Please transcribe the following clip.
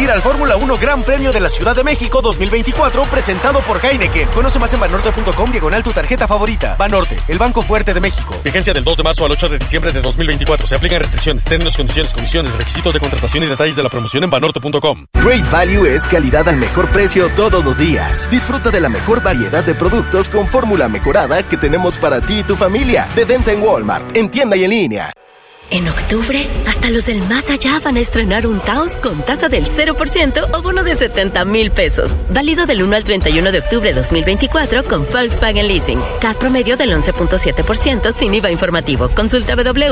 asistir al Fórmula 1 Gran Premio de la Ciudad de México 2024 presentado por Heineken. Conoce más en banorte.com/tu tarjeta favorita. Banorte, el banco fuerte de México. Vigencia del 2 de marzo al 8 de diciembre de 2024. Se aplican restricciones, términos, condiciones, comisiones, requisitos de contratación y detalles de la promoción en banorte.com. Great Value es calidad al mejor precio todos los días. Disfruta de la mejor variedad de productos con fórmula mejorada que tenemos para ti y tu familia. De venta en Walmart, en tienda y en línea. En octubre, hasta los del más allá van a estrenar un Taos con tasa del 0% o bono de 70,000 pesos. Válido del 1 al 31 de octubre de 2024 con Volkswagen Leasing. CAT promedio del 11.7% sin IVA informativo. Consulta